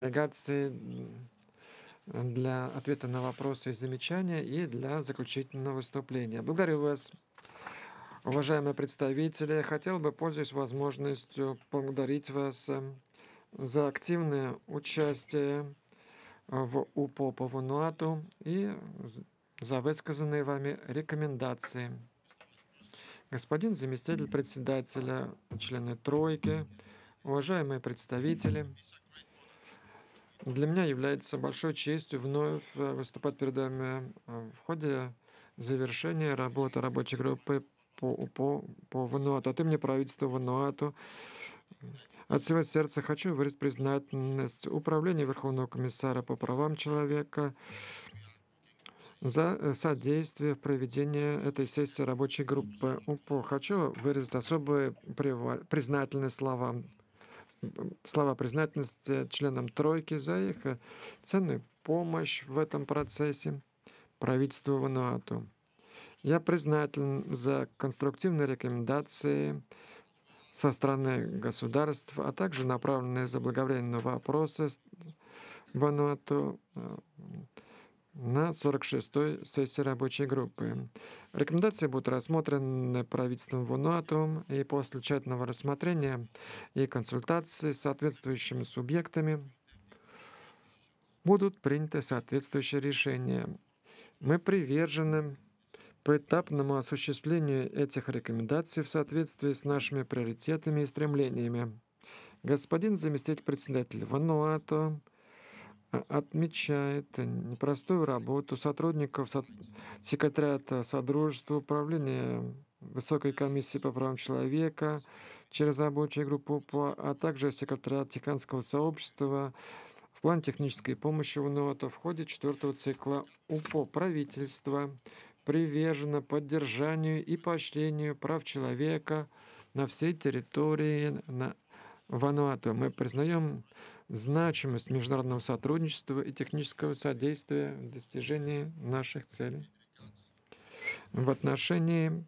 делегации для ответа на вопросы и замечания и для заключительного выступления. Благодарю вас, уважаемые представители. Я хотел бы, пользуясь возможностью, поблагодарить вас за активное участие в УПО по Вануату и за высказанные вами рекомендации. Господин заместитель председателя, члены тройки, уважаемые представители, для меня является большой честью вновь выступать перед вами в ходе завершения работы рабочей группы по Вануату. От имени правительства Вануату от всего сердца хочу выразить признательность Управлению Верховного комиссара по правам человека за содействие в проведении этой сессии рабочей группы УПО. Хочу выразить особую признательность слова признательности членам тройки за их ценную помощь в этом процессе правительству Вануату. Я признателен за конструктивные рекомендации со стороны государств, а также направленные заблаговременные вопросы Вануату на 46-й сессии рабочей группы. Рекомендации будут рассмотрены правительством Вануату, и после тщательного рассмотрения и консультации с соответствующими субъектами будут приняты соответствующие решения. Мы привержены поэтапному осуществлению этих рекомендаций в соответствии с нашими приоритетами и стремлениями. Господин заместитель председателя Вануату отмечает непростую работу сотрудников секретариата Содружества, управления Высокой комиссии по правам человека через рабочую группу УПО, а также секретариат Тиханского сообщества в плане технической помощи ВНОТО в ходе четвертого цикла УПО. Правительство привержено поддержанию и поощрению прав человека на всей территории Вануату. Мы признаем значимость международного сотрудничества и технического содействия в достижении наших целей. В отношении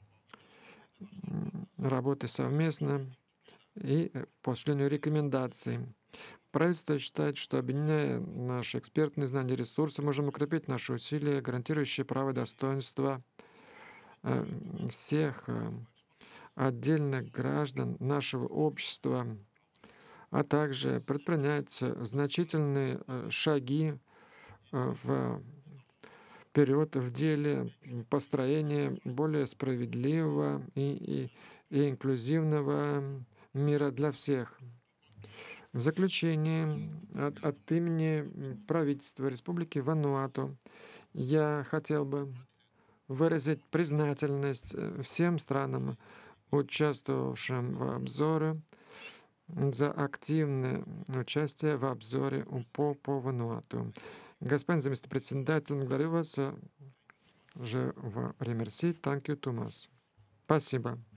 работы совместно и по осуществлению рекомендаций. Правительство считает, что, объединяя наши экспертные знания и ресурсы, можем укрепить наши усилия, гарантирующие право и достоинство всех отдельных граждан нашего общества, а также предпринять значительные шаги вперед в деле построения более справедливого и инклюзивного мира для всех. В заключение от имени правительства Республики Вануату я хотел бы выразить признательность всем странам, участвовавшим в обзоре, за активное участие в обзоре УПО по Вануату. Господин заместитель председателя, благодарю вас. Je vous remercie. Thank you, Thomas. Спасибо.